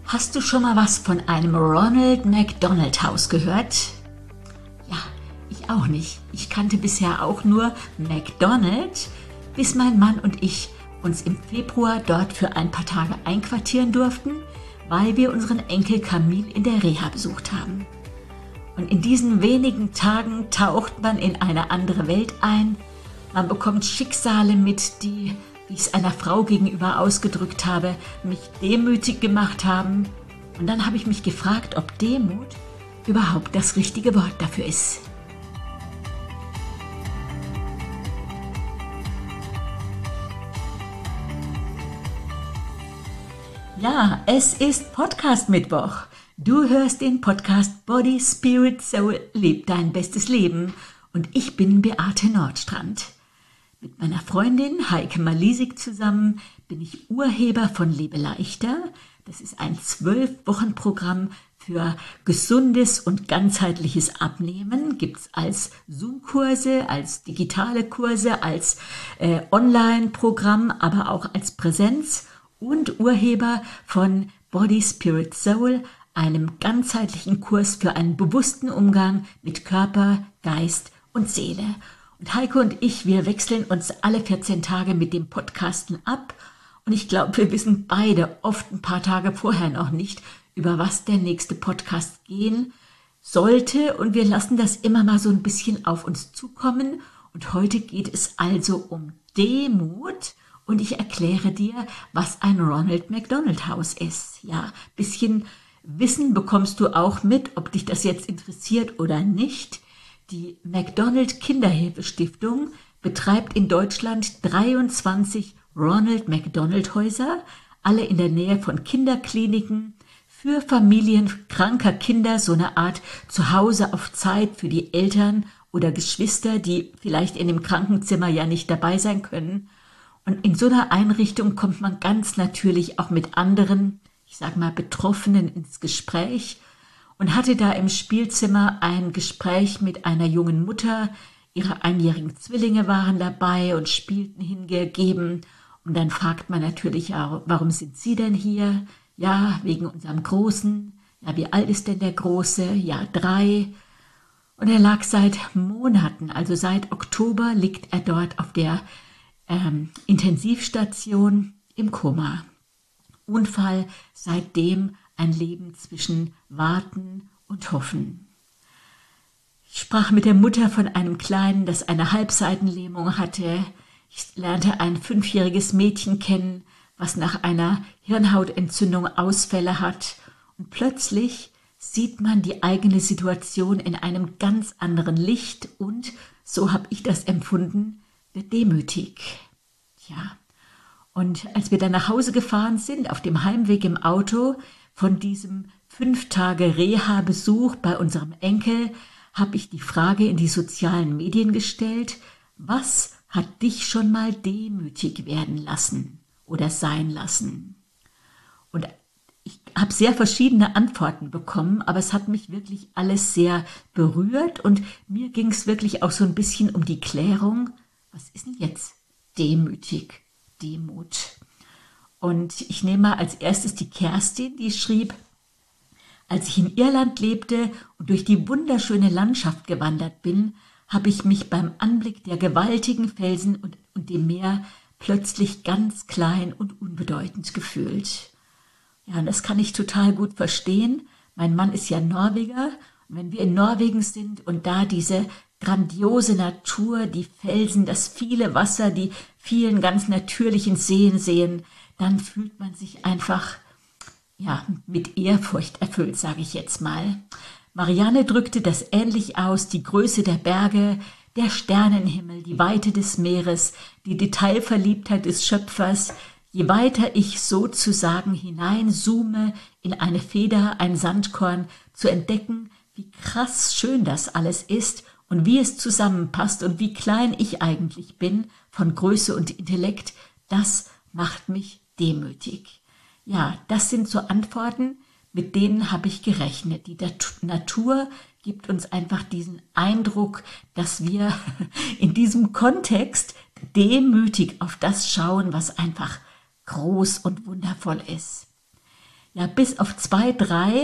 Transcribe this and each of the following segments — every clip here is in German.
Hast du schon mal was von einem Ronald McDonald Haus gehört? Ja, ich auch nicht. Ich kannte bisher auch nur McDonald, bis mein Mann und ich uns im Februar dort für ein paar Tage einquartieren durften, weil wir unseren Enkel Camille in der Reha besucht haben. Und in diesen wenigen Tagen taucht man in eine andere Welt ein. Man bekommt Schicksale mit, die, wie ich es einer Frau gegenüber ausgedrückt habe, mich demütig gemacht haben. Und dann habe ich mich gefragt, ob Demut überhaupt das richtige Wort dafür ist. Ja, es ist Podcast-Mittwoch. Du hörst den Podcast Body, Spirit, Soul, leb dein bestes Leben. Und ich bin Beate Nordstrand. Mit meiner Freundin Heike Malisik zusammen bin ich Urheber von Lebe leichter. Das ist ein 12-Wochen-Programm für gesundes und ganzheitliches Abnehmen. Gibt es als Zoom-Kurse, als digitale Kurse, als Online-Programm, aber auch als Präsenz. Und Urheber von Body, Spirit, Soul, einem ganzheitlichen Kurs für einen bewussten Umgang mit Körper, Geist und Seele. Und Heike und ich, wir wechseln uns alle 14 Tage mit dem Podcasten ab. Und ich glaube, wir wissen beide oft ein paar Tage vorher noch nicht, über was der nächste Podcast gehen sollte. Und wir lassen das immer mal so ein bisschen auf uns zukommen. Und heute geht es also um Demut. Und ich erkläre dir, was ein Ronald McDonald Haus ist. Ja, bisschen Wissen bekommst du auch mit, ob dich das jetzt interessiert oder nicht. Die McDonald Kinderhilfe Stiftung betreibt in Deutschland 23 Ronald McDonald Häuser, alle in der Nähe von Kinderkliniken, für Familien kranker Kinder, so eine Art Zuhause auf Zeit für die Eltern oder Geschwister, die vielleicht in dem Krankenzimmer ja nicht dabei sein können. Und in so einer Einrichtung kommt man ganz natürlich auch mit anderen, ich sage mal Betroffenen ins Gespräch und hatte da im Spielzimmer ein Gespräch mit einer jungen Mutter. Ihre einjährigen Zwillinge waren dabei und spielten hingegeben. Und dann fragt man natürlich, ja, warum sind Sie denn hier? Ja, wegen unserem Großen. Ja, wie alt ist denn der Große? Ja, 3. Und er lag seit Monaten, also seit Oktober liegt er dort auf der Intensivstation im Koma. Unfall, seitdem ein Leben zwischen Warten und Hoffen. Ich sprach mit der Mutter von einem Kleinen, das eine Halbseitenlähmung hatte. Ich lernte ein 5-jähriges Mädchen kennen, was nach einer Hirnhautentzündung Ausfälle hat. Und plötzlich sieht man die eigene Situation in einem ganz anderen Licht und, so habe ich das empfunden, wird demütig. Ja, und als wir dann nach Hause gefahren sind, auf dem Heimweg im Auto von diesem 5 Tage Reha-Besuch bei unserem Enkel, habe ich die Frage in die sozialen Medien gestellt, was hat dich schon mal demütig werden lassen oder sein lassen? Und ich habe sehr verschiedene Antworten bekommen, aber es hat mich wirklich alles sehr berührt und mir ging es wirklich auch so ein bisschen um die Klärung, was ist denn jetzt demütig, Demut? Und ich nehme mal als erstes die Kerstin, die schrieb, als ich in Irland lebte und durch die wunderschöne Landschaft gewandert bin, habe ich mich beim Anblick der gewaltigen Felsen und dem Meer plötzlich ganz klein und unbedeutend gefühlt. Ja, und das kann ich total gut verstehen. Mein Mann ist ja Norweger. Und wenn wir in Norwegen sind und da diese grandiose Natur, die Felsen, das viele Wasser, die vielen ganz natürlichen Seen sehen, dann fühlt man sich einfach ja, mit Ehrfurcht erfüllt, sage ich jetzt mal. Marianne drückte das ähnlich aus, die Größe der Berge, der Sternenhimmel, die Weite des Meeres, die Detailverliebtheit des Schöpfers. Je weiter ich sozusagen hineinzoome in eine Feder, ein Sandkorn, zu entdecken, wie krass schön das alles ist und wie es zusammenpasst und wie klein ich eigentlich bin von Größe und Intellekt, das macht mich demütig. Ja, das sind so Antworten, mit denen habe ich gerechnet. Die Natur gibt uns einfach diesen Eindruck, dass wir in diesem Kontext demütig auf das schauen, was einfach groß und wundervoll ist. Ja, bis auf 2, 3,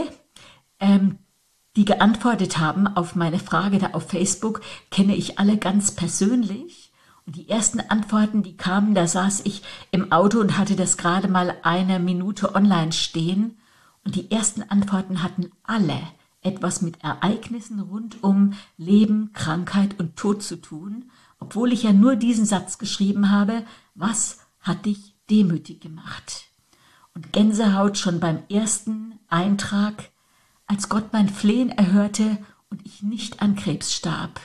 die geantwortet haben auf meine Frage da auf Facebook, kenne ich alle ganz persönlich. Und die ersten Antworten, die kamen, da saß ich im Auto und hatte das gerade mal 1 Minute online stehen. Und die ersten Antworten hatten alle etwas mit Ereignissen rund um Leben, Krankheit und Tod zu tun, obwohl ich ja nur diesen Satz geschrieben habe: Was hat dich demütig gemacht? Und Gänsehaut schon beim ersten Eintrag, als Gott mein Flehen erhörte und ich nicht an Krebs starb.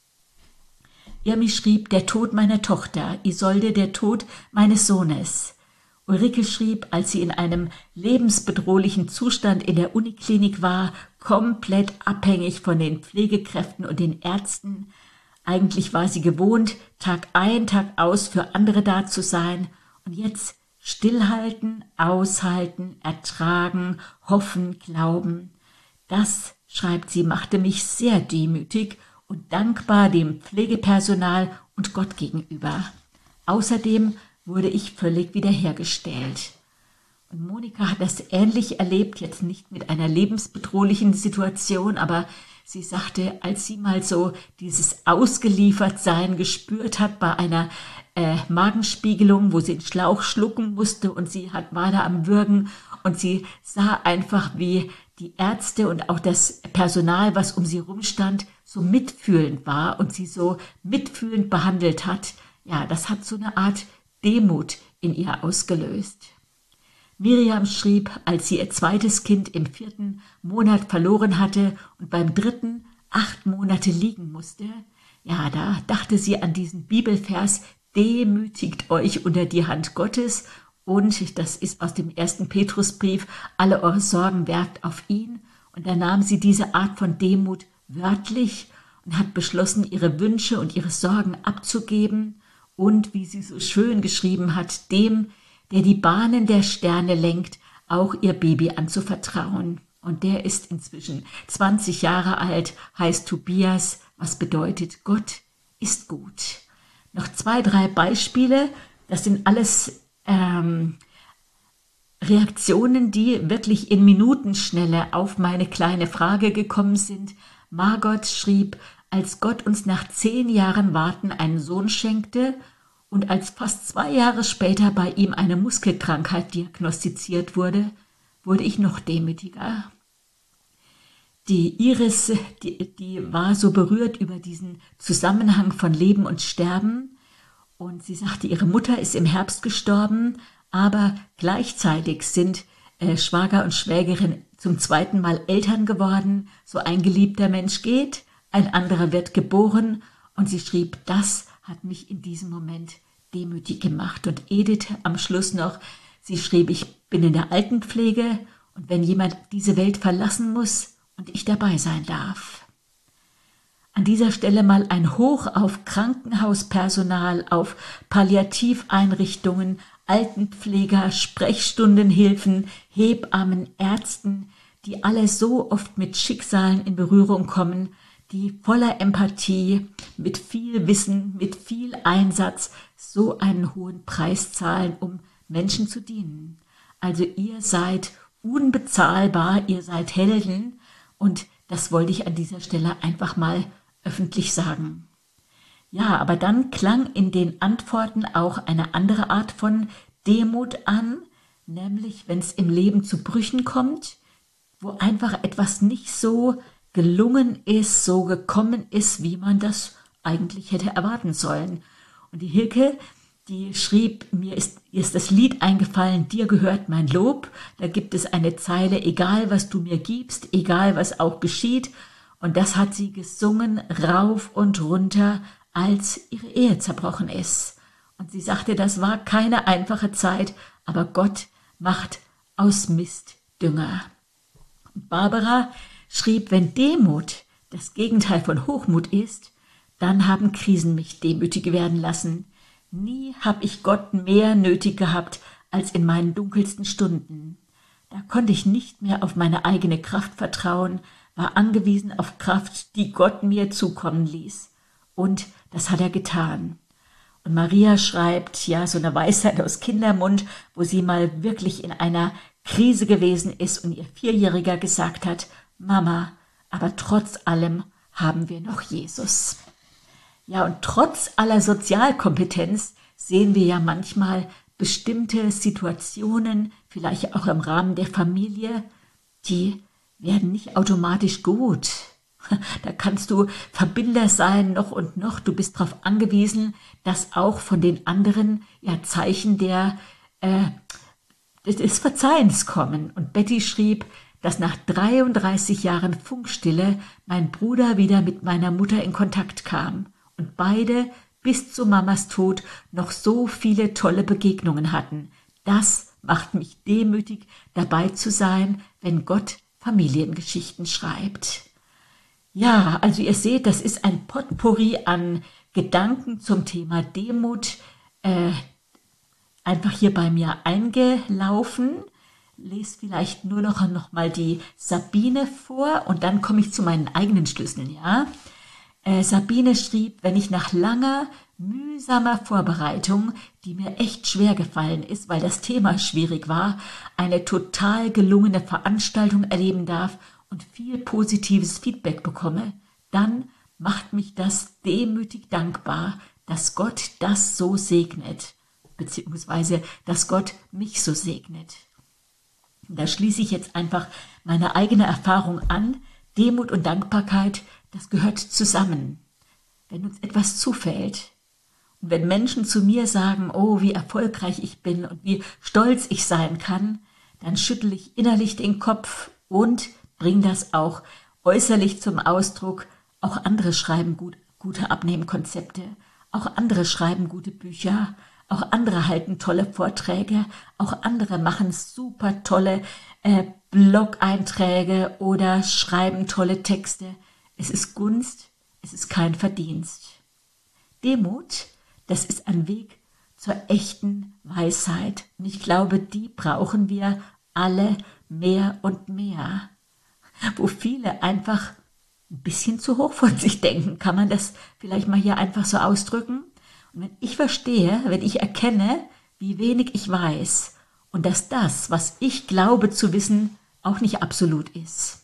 Irmi schrieb: Der Tod meiner Tochter, Isolde, der Tod meines Sohnes. Ulrike schrieb, als sie in einem lebensbedrohlichen Zustand in der Uniklinik war, komplett abhängig von den Pflegekräften und den Ärzten. Eigentlich war sie gewohnt, Tag ein, Tag aus für andere da zu sein. Und jetzt stillhalten, aushalten, ertragen, hoffen, glauben. Das, schreibt sie, machte mich sehr demütig und dankbar dem Pflegepersonal und Gott gegenüber. Außerdem wurde ich völlig wiederhergestellt. Und Monika hat das ähnlich erlebt, jetzt nicht mit einer lebensbedrohlichen Situation, aber sie sagte, als sie mal so dieses Ausgeliefertsein gespürt hat bei einer Magenspiegelung, wo sie den Schlauch schlucken musste und sie war da am Würgen und sie sah einfach, wie die Ärzte und auch das Personal, was um sie rumstand, so mitfühlend war und sie so mitfühlend behandelt hat. Ja, das hat so eine Art Demut in ihr ausgelöst. Miriam schrieb, als sie ihr zweites Kind im 4. Monat verloren hatte und beim 3. 8 Monate liegen musste, ja, da dachte sie an diesen Bibelvers: Demütigt euch unter die Hand Gottes, und das ist aus dem 1. Petrusbrief: Alle eure Sorgen werft auf ihn. Und da nahm sie diese Art von Demut wörtlich und hat beschlossen, ihre Wünsche und ihre Sorgen abzugeben und, wie sie so schön geschrieben hat, dem, der die Bahnen der Sterne lenkt, auch ihr Baby anzuvertrauen. Und der ist inzwischen 20 Jahre alt, heißt Tobias, was bedeutet, Gott ist gut. Noch 2, 3 Beispiele, das sind alles Reaktionen, die wirklich in Minutenschnelle auf meine kleine Frage gekommen sind. Margot schrieb: Als Gott uns nach 10 Jahren Warten einen Sohn schenkte und als fast 2 Jahre später bei ihm eine Muskelkrankheit diagnostiziert wurde, wurde ich noch demütiger. Die Iris, die war so berührt über diesen Zusammenhang von Leben und Sterben. Und sie sagte, ihre Mutter ist im Herbst gestorben, aber gleichzeitig sind Schwager und Schwägerin zum 2. Mal Eltern geworden. So ein geliebter Mensch geht, ein anderer wird geboren. Und sie schrieb, das hat mich in diesem Moment demütig gemacht. Und Edith am Schluss noch, sie schrieb, ich bin in der Altenpflege und wenn jemand diese Welt verlassen muss und ich dabei sein darf. An dieser Stelle mal ein Hoch auf Krankenhauspersonal, auf Palliativeinrichtungen, Altenpfleger, Sprechstundenhilfen, Hebammen, Ärzten, die alle so oft mit Schicksalen in Berührung kommen, die voller Empathie, mit viel Wissen, mit viel Einsatz so einen hohen Preis zahlen, um Menschen zu dienen. Also ihr seid unbezahlbar, ihr seid Helden und das wollte ich an dieser Stelle einfach mal öffentlich sagen. Ja, aber dann klang in den Antworten auch eine andere Art von Demut an, nämlich wenn es im Leben zu Brüchen kommt, wo einfach etwas nicht so gelungen ist, so gekommen ist, wie man das eigentlich hätte erwarten sollen. Und die Hilke, die schrieb, mir ist das Lied eingefallen, dir gehört mein Lob. Da gibt es eine Zeile, egal was du mir gibst, egal was auch geschieht. Und das hat sie gesungen, rauf und runter, als ihre Ehe zerbrochen ist. Und sie sagte, das war keine einfache Zeit, aber Gott macht aus Mist Dünger. Und Barbara schrieb, wenn Demut das Gegenteil von Hochmut ist, dann haben Krisen mich demütig werden lassen. Nie habe ich Gott mehr nötig gehabt als in meinen dunkelsten Stunden. Da konnte ich nicht mehr auf meine eigene Kraft vertrauen, war angewiesen auf Kraft, die Gott mir zukommen ließ. Und das hat er getan. Und Maria schreibt, ja, so eine Weisheit aus Kindermund, wo sie mal wirklich in einer Krise gewesen ist und ihr Vierjähriger gesagt hat, Mama, aber trotz allem haben wir noch Jesus. Ja, und trotz aller Sozialkompetenz sehen wir ja manchmal bestimmte Situationen, vielleicht auch im Rahmen der Familie, die werden nicht automatisch gut. Da kannst du Verbinder sein, noch und noch. Du bist darauf angewiesen, dass auch von den anderen Zeichen des Verzeihens kommen. Und Betty schrieb, dass nach 33 Jahren Funkstille mein Bruder wieder mit meiner Mutter in Kontakt kam und beide bis zu Mamas Tod noch so viele tolle Begegnungen hatten. Das macht mich demütig, dabei zu sein, wenn Gott Familiengeschichten schreibt. Ja, also ihr seht, das ist ein Potpourri an Gedanken zum Thema Demut, einfach hier bei mir eingelaufen. Lese vielleicht nur noch mal die Sabine vor und dann komme ich zu meinen eigenen Schlüsseln, ja. Sabine schrieb, wenn ich nach langer, mühsamer Vorbereitung, die mir echt schwer gefallen ist, weil das Thema schwierig war, eine total gelungene Veranstaltung erleben darf und viel positives Feedback bekomme, dann macht mich das demütig dankbar, dass Gott das so segnet, beziehungsweise dass Gott mich so segnet. Da schließe ich jetzt einfach meine eigene Erfahrung an. Demut und Dankbarkeit, das gehört zusammen. Wenn uns etwas zufällt und wenn Menschen zu mir sagen, oh, wie erfolgreich ich bin und wie stolz ich sein kann, dann schüttle ich innerlich den Kopf und bringe das auch äußerlich zum Ausdruck. Auch andere schreiben gute Abnehmkonzepte, auch andere schreiben gute Bücher, auch andere halten tolle Vorträge, auch andere machen super tolle Blog-Einträge oder schreiben tolle Texte. Es ist Gunst, es ist kein Verdienst. Demut, das ist ein Weg zur echten Weisheit. Und ich glaube, die brauchen wir alle mehr und mehr. Wo viele einfach ein bisschen zu hoch von sich denken. Kann man das vielleicht mal hier einfach so ausdrücken? Und wenn ich verstehe, wenn ich erkenne, wie wenig ich weiß und dass das, was ich glaube zu wissen, auch nicht absolut ist.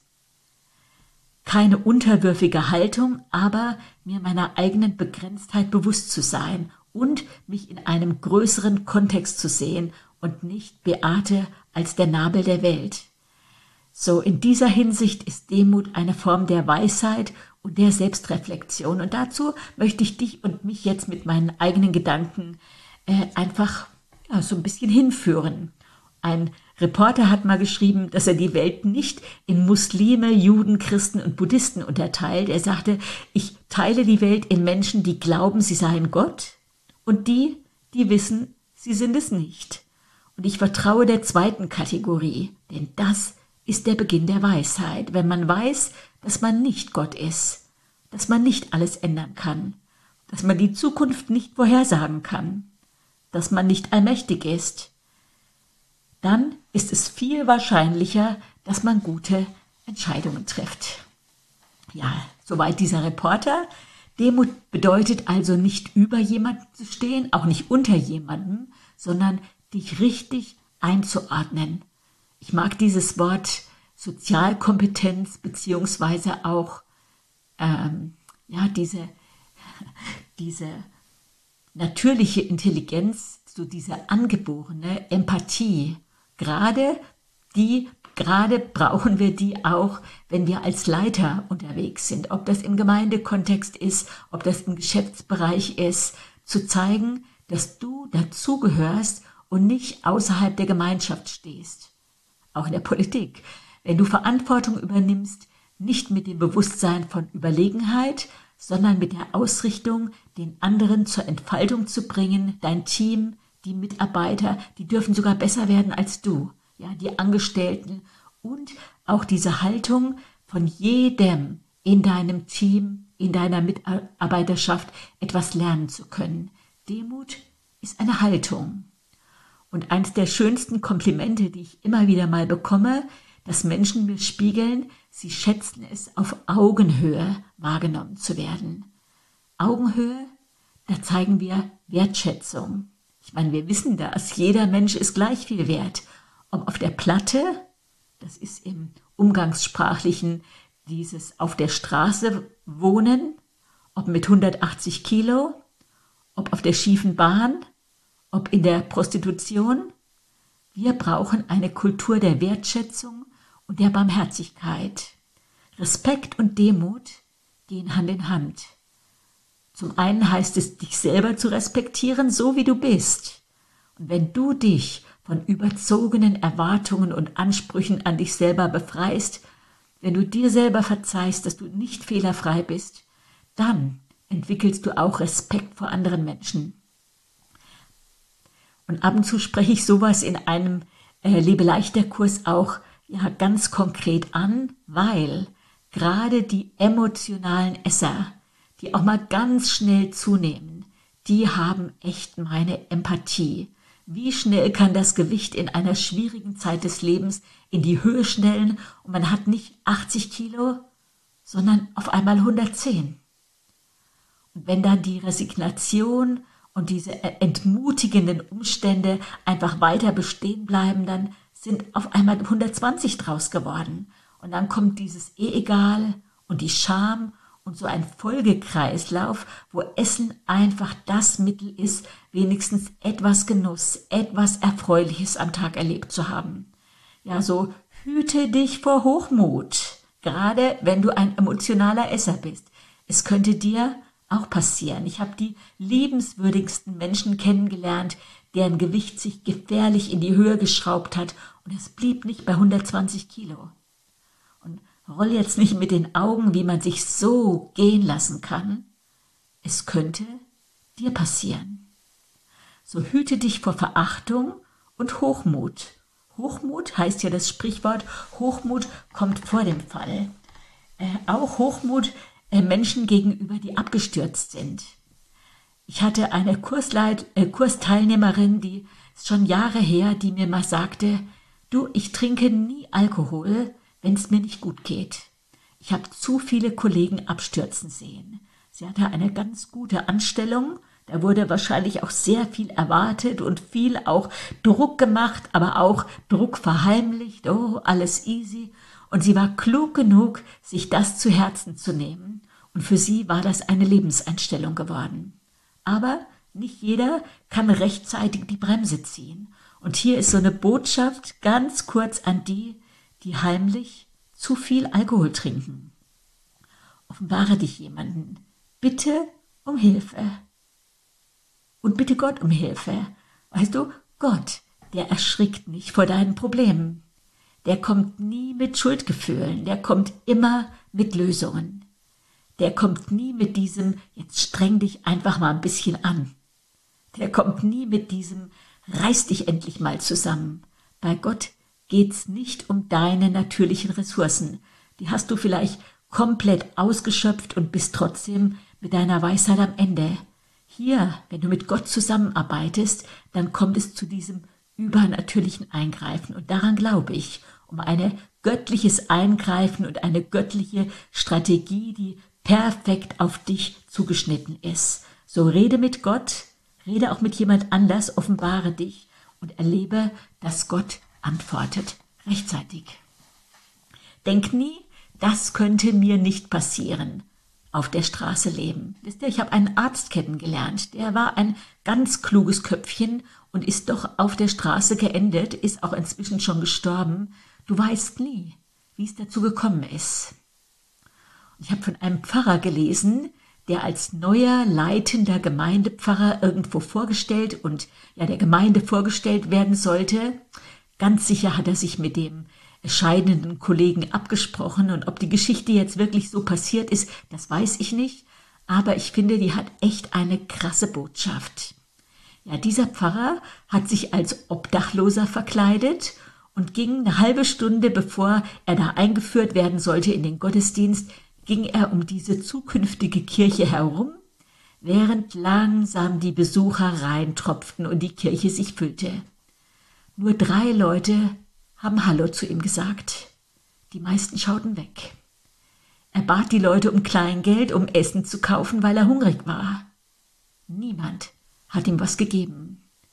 Keine unterwürfige Haltung, aber mir meiner eigenen Begrenztheit bewusst zu sein und mich in einem größeren Kontext zu sehen und nicht Beate als der Nabel der Welt. So, in dieser Hinsicht ist Demut eine Form der Weisheit und der Selbstreflexion. Und dazu möchte ich dich und mich jetzt mit meinen eigenen Gedanken einfach so ein bisschen hinführen. Ein Reporter hat mal geschrieben, dass er die Welt nicht in Muslime, Juden, Christen und Buddhisten unterteilt. Er sagte, ich teile die Welt in Menschen, die glauben, sie seien Gott und die wissen, sie sind es nicht. Und ich vertraue der zweiten Kategorie, denn das ist der Beginn der Weisheit, wenn man weiß, dass man nicht Gott ist, dass man nicht alles ändern kann, dass man die Zukunft nicht vorhersagen kann, dass man nicht allmächtig ist. Dann ist es viel wahrscheinlicher, dass man gute Entscheidungen trifft. Ja, soweit dieser Reporter. Demut bedeutet also nicht über jemanden zu stehen, auch nicht unter jemandem, sondern dich richtig einzuordnen. Ich mag dieses Wort Sozialkompetenz beziehungsweise auch diese natürliche Intelligenz, so diese angeborene Empathie. Gerade brauchen wir die auch, wenn wir als Leiter unterwegs sind. Ob das im Gemeindekontext ist, ob das im Geschäftsbereich ist, zu zeigen, dass du dazugehörst und nicht außerhalb der Gemeinschaft stehst. Auch in der Politik. Wenn du Verantwortung übernimmst, nicht mit dem Bewusstsein von Überlegenheit, sondern mit der Ausrichtung, den anderen zur Entfaltung zu bringen, dein Team, die Mitarbeiter, die dürfen sogar besser werden als du, ja, die Angestellten und auch diese Haltung von jedem in deinem Team, in deiner Mitarbeiterschaft etwas lernen zu können. Demut ist eine Haltung. Und eines der schönsten Komplimente, die ich immer wieder mal bekomme, dass Menschen mir spiegeln, sie schätzen es, auf Augenhöhe wahrgenommen zu werden. Augenhöhe, da zeigen wir Wertschätzung. Ich meine, wir wissen das, jeder Mensch ist gleich viel wert. ob auf der Platte, das ist im Umgangssprachlichen dieses auf der Straße wohnen, ob mit 180 Kilo, ob auf der schiefen Bahn, ob in der Prostitution. Wir brauchen eine Kultur der Wertschätzung und der Barmherzigkeit. Respekt und Demut gehen Hand in Hand. Zum einen heißt es, dich selber zu respektieren, so wie du bist. Und wenn du dich von überzogenen Erwartungen und Ansprüchen an dich selber befreist, wenn du dir selber verzeihst, dass du nicht fehlerfrei bist, dann entwickelst du auch Respekt vor anderen Menschen. Und ab und zu spreche ich sowas in einem Lebe-leichter-Kurs auch ganz konkret an, weil gerade die emotionalen Esser, die auch mal ganz schnell zunehmen, die haben echt meine Empathie. Wie schnell kann das Gewicht in einer schwierigen Zeit des Lebens in die Höhe schnellen und man hat nicht 80 Kilo, sondern auf einmal 110. Und wenn dann die Resignation und diese entmutigenden Umstände einfach weiter bestehen bleiben, dann sind auf einmal 120 draus geworden. Und dann kommt dieses egal und die Scham und so ein Folgekreislauf, wo Essen einfach das Mittel ist, wenigstens etwas Genuss, etwas Erfreuliches am Tag erlebt zu haben. Ja, so hüte dich vor Hochmut, gerade wenn du ein emotionaler Esser bist. Es könnte dir auch passieren. Ich habe die liebenswürdigsten Menschen kennengelernt, deren Gewicht sich gefährlich in die Höhe geschraubt hat und es blieb nicht bei 120 Kilo. Und roll jetzt nicht mit den Augen, wie man sich so gehen lassen kann. Es könnte dir passieren. So hüte dich vor Verachtung und Hochmut. Hochmut heißt ja das Sprichwort, Hochmut kommt vor dem Fall. Auch Hochmut Menschen gegenüber, die abgestürzt sind. Ich hatte eine Kursteilnehmerin, die ist schon Jahre her, die mir mal sagte, du, ich trinke nie Alkohol, wenn es mir nicht gut geht. Ich habe zu viele Kollegen abstürzen sehen. Sie hatte eine ganz gute Anstellung, da wurde wahrscheinlich auch sehr viel erwartet und viel auch Druck gemacht, aber auch Druck verheimlicht, alles easy. Und sie war klug genug, sich das zu Herzen zu nehmen. Und für sie war das eine Lebenseinstellung geworden. Aber nicht jeder kann rechtzeitig die Bremse ziehen. Und hier ist so eine Botschaft ganz kurz an die, die heimlich zu viel Alkohol trinken. Offenbare dich jemanden. Bitte um Hilfe. Und bitte Gott um Hilfe. Weißt du, Gott, der erschrickt nicht vor deinen Problemen. Der kommt nie mit Schuldgefühlen, der kommt immer mit Lösungen. Der kommt nie mit diesem, jetzt streng dich einfach mal ein bisschen an. Der kommt nie mit diesem, reiß dich endlich mal zusammen. Bei Gott geht's nicht um deine natürlichen Ressourcen. Die hast du vielleicht komplett ausgeschöpft und bist trotzdem mit deiner Weisheit am Ende. Hier, wenn du mit Gott zusammenarbeitest, dann kommt es zu diesem übernatürlichen Eingreifen. Und daran glaube ich, um ein göttliches Eingreifen und eine göttliche Strategie, die perfekt auf dich zugeschnitten ist. So rede mit Gott, rede auch mit jemand anders, offenbare dich und erlebe, dass Gott antwortet rechtzeitig. Denk nie, das könnte mir nicht passieren. Auf der Straße leben. Wisst ihr, ich habe einen Arzt kennengelernt, der war ein ganz kluges Köpfchen und ist doch auf der Straße geendet, ist auch inzwischen schon gestorben. Du weißt nie, wie es dazu gekommen ist. Ich habe von einem Pfarrer gelesen, der als neuer leitender Gemeindepfarrer irgendwo vorgestellt und der Gemeinde vorgestellt werden sollte. Ganz sicher hat er sich mit dem scheidenden Kollegen abgesprochen und ob die Geschichte jetzt wirklich so passiert ist, das weiß ich nicht, aber ich finde, die hat echt eine krasse Botschaft. Ja, dieser Pfarrer hat sich als Obdachloser verkleidet und ging eine halbe Stunde, bevor er da eingeführt werden sollte in den Gottesdienst, ging er um diese zukünftige Kirche herum, während langsam die Besucher reintropften und die Kirche sich füllte. Nur 3 Leute haben Hallo zu ihm gesagt. Die meisten schauten weg. Er bat die Leute um Kleingeld, um Essen zu kaufen, weil er hungrig war. Niemand hat ihm was gegeben.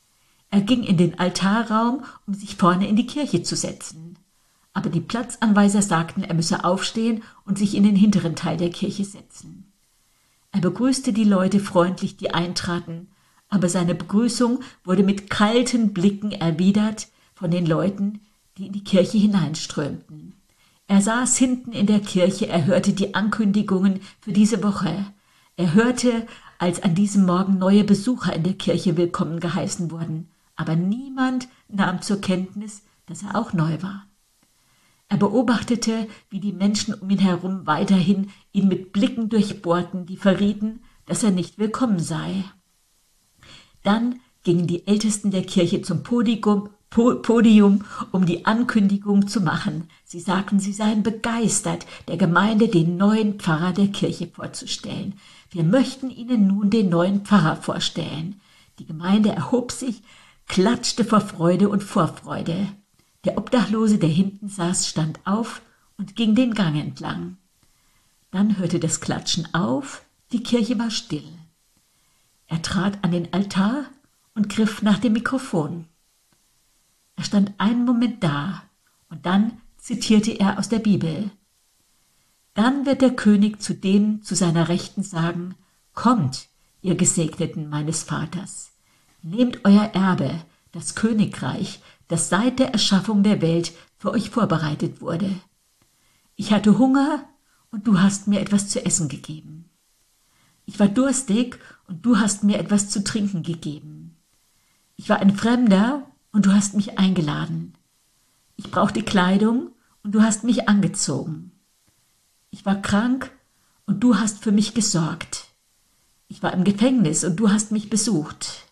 Er ging in den Altarraum, um sich vorne in die Kirche zu setzen. Aber die Platzanweiser sagten, er müsse aufstehen und sich in den hinteren Teil der Kirche setzen. Er begrüßte die Leute freundlich, die eintraten, aber seine Begrüßung wurde mit kalten Blicken erwidert von den Leuten, die in die Kirche hineinströmten. Er saß hinten in der Kirche, er hörte die Ankündigungen für diese Woche. Er hörte, als an diesem Morgen neue Besucher in der Kirche willkommen geheißen wurden, aber niemand nahm zur Kenntnis, dass er auch neu war. Er beobachtete, wie die Menschen um ihn herum weiterhin ihn mit Blicken durchbohrten, die verrieten, dass er nicht willkommen sei. Dann gingen die Ältesten der Kirche zum Podium, um die Ankündigung zu machen. Sie sagten, sie seien begeistert, der Gemeinde den neuen Pfarrer der Kirche vorzustellen. Wir möchten Ihnen nun den neuen Pfarrer vorstellen. Die Gemeinde erhob sich, klatschte vor Freude und Vorfreude. Der Obdachlose, der hinten saß, stand auf und ging den Gang entlang. Dann hörte das Klatschen auf, die Kirche war still. Er trat an den Altar und griff nach dem Mikrofon. Er stand einen Moment da und dann zitierte er aus der Bibel. Dann wird der König zu denen zu seiner Rechten sagen, kommt, ihr Gesegneten meines Vaters, nehmt euer Erbe, das Königreich, das seit der Erschaffung der Welt für euch vorbereitet wurde. Ich hatte Hunger und du hast mir etwas zu essen gegeben. Ich war durstig und du hast mir etwas zu trinken gegeben. Ich war ein Fremder und du hast mich eingeladen. Ich brauchte Kleidung und du hast mich angezogen. Ich war krank und du hast für mich gesorgt. Ich war im Gefängnis und du hast mich besucht.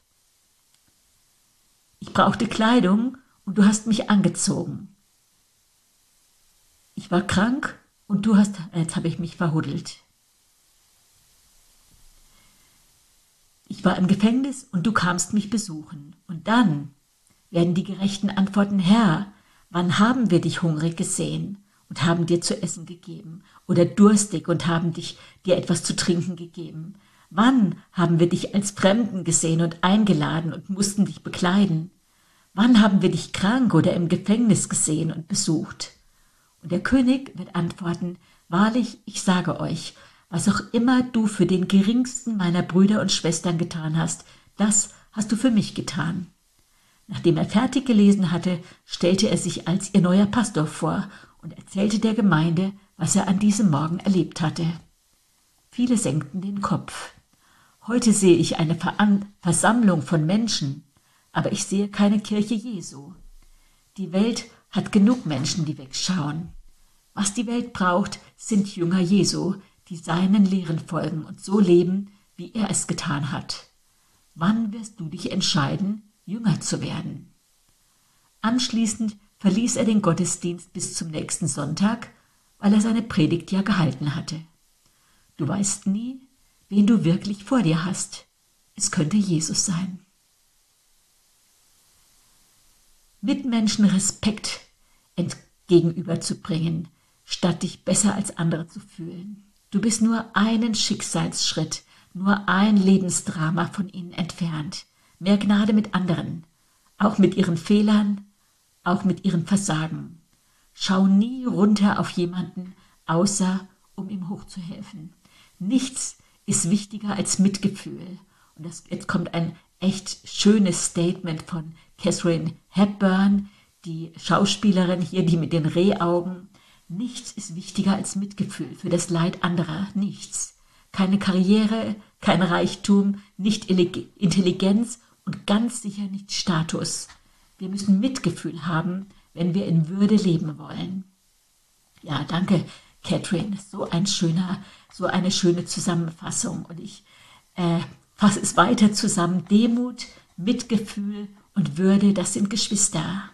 Ich brauchte Kleidung und du hast mich angezogen. Ich war krank und du hast... Jetzt habe ich mich verhuddelt. Ich war im Gefängnis und du kamst mich besuchen. Und dann werden die Gerechten antworten, Herr, wann haben wir dich hungrig gesehen und haben dir zu essen gegeben? Oder durstig und haben dir etwas zu trinken gegeben? Wann haben wir dich als Fremden gesehen und eingeladen und mussten dich bekleiden? Wann haben wir dich krank oder im Gefängnis gesehen und besucht? Und der König wird antworten, wahrlich, ich sage euch, was auch immer du für den geringsten meiner Brüder und Schwestern getan hast, das hast du für mich getan. Nachdem er fertig gelesen hatte, stellte er sich als ihr neuer Pastor vor und erzählte der Gemeinde, was er an diesem Morgen erlebt hatte. Viele senkten den Kopf. Heute sehe ich eine Versammlung von Menschen, aber ich sehe keine Kirche Jesu. Die Welt hat genug Menschen, die wegschauen. Was die Welt braucht, sind Jünger Jesu, die seinen Lehren folgen und so leben, wie er es getan hat. Wann wirst du dich entscheiden, Jünger zu werden? Anschließend verließ er den Gottesdienst bis zum nächsten Sonntag, weil er seine Predigt ja gehalten hatte. Du weißt nie, wen du wirklich vor dir hast. Es könnte Jesus sein. Mitmenschen Respekt gegenüberzubringen, statt dich besser als andere zu fühlen. Du bist nur einen Schicksalsschritt, nur ein Lebensdrama von ihnen entfernt. Mehr Gnade mit anderen, auch mit ihren Fehlern, auch mit ihren Versagen. Schau nie runter auf jemanden, außer um ihm hochzuhelfen. Nichts ist wichtiger als Mitgefühl. Und jetzt kommt ein echt schönes Statement von Katharine Hepburn, die Schauspielerin hier, die mit den Rehaugen. Nichts ist wichtiger als Mitgefühl für das Leid anderer. Nichts. Keine Karriere, kein Reichtum, nicht Intelligenz und ganz sicher nicht Status. Wir müssen Mitgefühl haben, wenn wir in Würde leben wollen. Ja, danke, Katharine. So eine schöne Zusammenfassung. Und ich fasse es weiter zusammen. Demut, Mitgefühl und Würde, das sind Geschwister.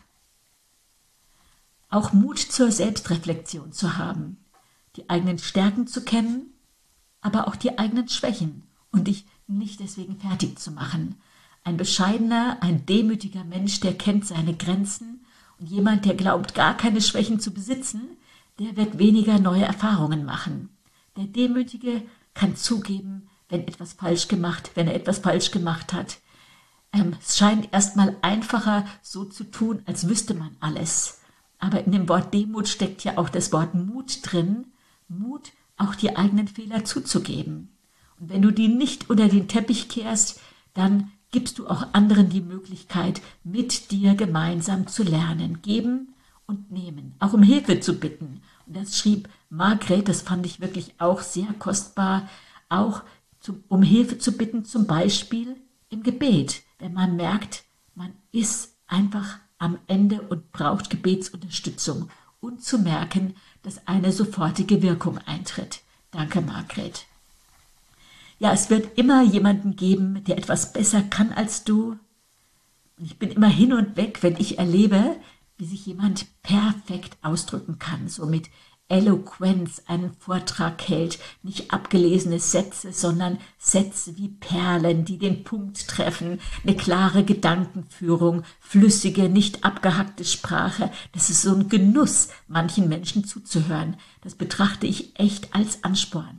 Auch Mut zur Selbstreflexion zu haben, die eigenen Stärken zu kennen, aber auch die eigenen Schwächen und dich nicht deswegen fertig zu machen. Ein bescheidener, ein demütiger Mensch, der kennt seine Grenzen, und jemand, der glaubt, gar keine Schwächen zu besitzen, der wird weniger neue Erfahrungen machen. Der Demütige kann zugeben, wenn er etwas falsch gemacht hat. Es scheint erstmal einfacher, so zu tun, als wüsste man alles. Aber in dem Wort Demut steckt ja auch das Wort Mut drin. Mut, auch die eigenen Fehler zuzugeben. Und wenn du die nicht unter den Teppich kehrst, dann gibst du auch anderen die Möglichkeit, mit dir gemeinsam zu lernen, geben und nehmen, auch um Hilfe zu bitten. Und das schrieb Margret, das fand ich wirklich auch sehr kostbar, auch um Hilfe zu bitten, zum Beispiel im Gebet, wenn man merkt, man ist einfach am Ende und braucht Gebetsunterstützung und zu merken, dass eine sofortige Wirkung eintritt. Danke, Margret. Ja, es wird immer jemanden geben, der etwas besser kann als du. Und ich bin immer hin und weg, wenn ich erlebe, wie sich jemand perfekt ausdrücken kann, so mit Eloquenz einen Vortrag hält, nicht abgelesene Sätze, sondern Sätze wie Perlen, die den Punkt treffen, eine klare Gedankenführung, flüssige, nicht abgehackte Sprache. Das ist so ein Genuss, manchen Menschen zuzuhören. Das betrachte ich echt als Ansporn.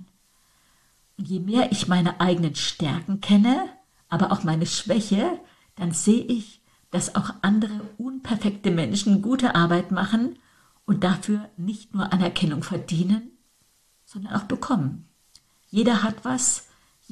Und je mehr ich meine eigenen Stärken kenne, aber auch meine Schwäche, dann sehe ich, dass auch andere unperfekte Menschen gute Arbeit machen und dafür nicht nur Anerkennung verdienen, sondern auch bekommen. Jeder hat was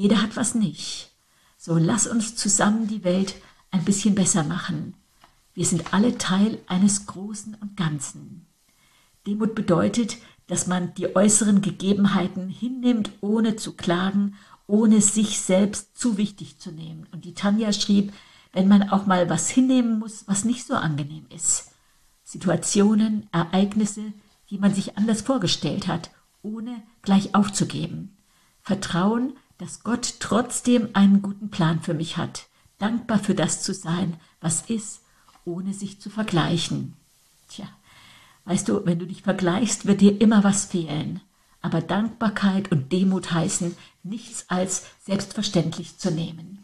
nicht. So, lass uns zusammen die Welt ein bisschen besser machen. Wir sind alle Teil eines Großen und Ganzen. Demut bedeutet, dass man die äußeren Gegebenheiten hinnimmt, ohne zu klagen, ohne sich selbst zu wichtig zu nehmen. Und die Tanja schrieb, wenn man auch mal was hinnehmen muss, was nicht so angenehm ist. Situationen, Ereignisse, die man sich anders vorgestellt hat, ohne gleich aufzugeben. Vertrauen, dass Gott trotzdem einen guten Plan für mich hat. Dankbar für das zu sein, was ist, ohne sich zu vergleichen. Tja, weißt du, wenn du dich vergleichst, wird dir immer was fehlen. Aber Dankbarkeit und Demut heißen, nichts als selbstverständlich zu nehmen.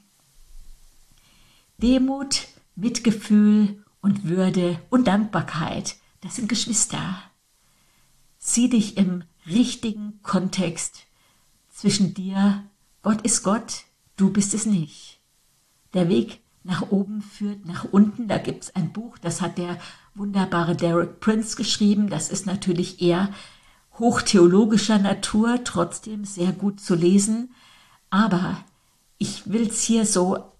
Demut, Mitgefühl und Würde und Dankbarkeit, das sind Geschwister. Sieh dich im richtigen Kontext zwischen dir, Gott ist Gott, du bist es nicht. Der Weg nach oben führt nach unten, da gibt es ein Buch, das hat der wunderbare Derek Prince geschrieben, das ist natürlich eher hochtheologischer Natur, trotzdem sehr gut zu lesen, aber ich will es hier so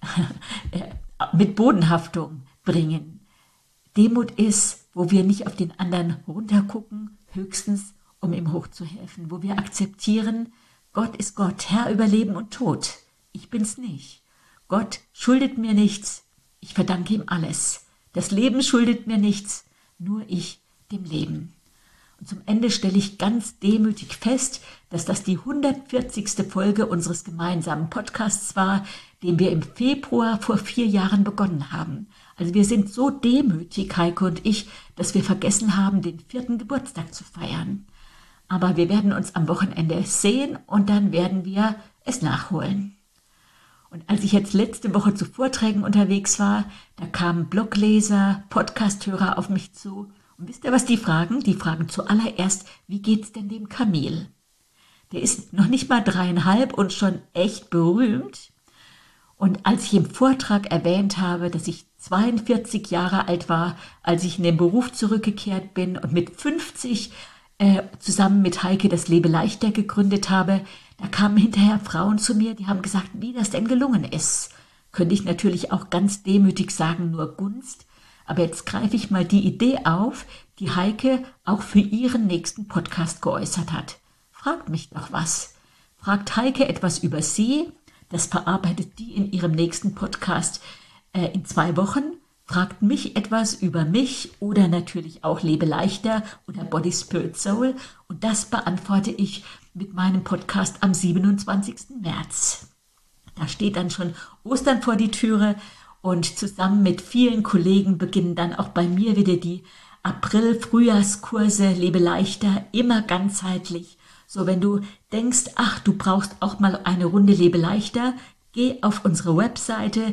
mit Bodenhaftung bringen. Demut ist, wo wir nicht auf den anderen runtergucken, höchstens um ihm hochzuhelfen, wo wir akzeptieren, Gott ist Gott, Herr über Leben und Tod. Ich bin's nicht. Gott schuldet mir nichts, ich verdanke ihm alles. Das Leben schuldet mir nichts, nur ich dem Leben. Und zum Ende stelle ich ganz demütig fest, dass das die 140. Folge unseres gemeinsamen Podcasts war, den wir im Februar vor 4 Jahren begonnen haben. Also wir sind so demütig, Heike und ich, dass wir vergessen haben, den 4. Geburtstag zu feiern. Aber wir werden uns am Wochenende sehen und dann werden wir es nachholen. Und als ich jetzt letzte Woche zu Vorträgen unterwegs war, da kamen Blogleser, Podcasthörer auf mich zu. Und wisst ihr, was die fragen? Die fragen zuallererst, wie geht's denn dem Kamil? Der ist noch nicht mal 3,5 und schon echt berühmt. Und als ich im Vortrag erwähnt habe, dass ich 42 Jahre alt war, als ich in den Beruf zurückgekehrt bin und mit 50 zusammen mit Heike das Lebe leichter gegründet habe, da kamen hinterher Frauen zu mir, die haben gesagt, wie das denn gelungen ist. Könnte ich natürlich auch ganz demütig sagen, nur Gunst. Aber jetzt greife ich mal die Idee auf, die Heike auch für ihren nächsten Podcast geäußert hat. Fragt mich doch was. Fragt Heike etwas über sie, das verarbeitet die in ihrem nächsten Podcast in 2 Wochen. Fragt mich etwas über mich oder natürlich auch Lebe leichter oder Body, Spirit, Soul. Und das beantworte ich mit meinem Podcast am 27. März. Da steht dann schon Ostern vor die Türe und zusammen mit vielen Kollegen beginnen dann auch bei mir wieder die April-Frühjahrskurse Lebe leichter, immer ganzheitlich. So, wenn du denkst, ach, du brauchst auch mal eine Runde Lebe leichter, geh auf unsere Webseite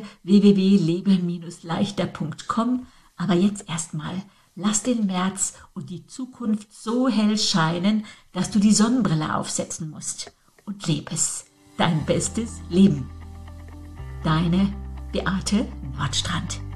www.lebe-leichter.com. Aber jetzt erstmal, lass den März und die Zukunft so hell scheinen, dass du die Sonnenbrille aufsetzen musst. Und leb es, dein bestes Leben. Deine Beate Wortstrand.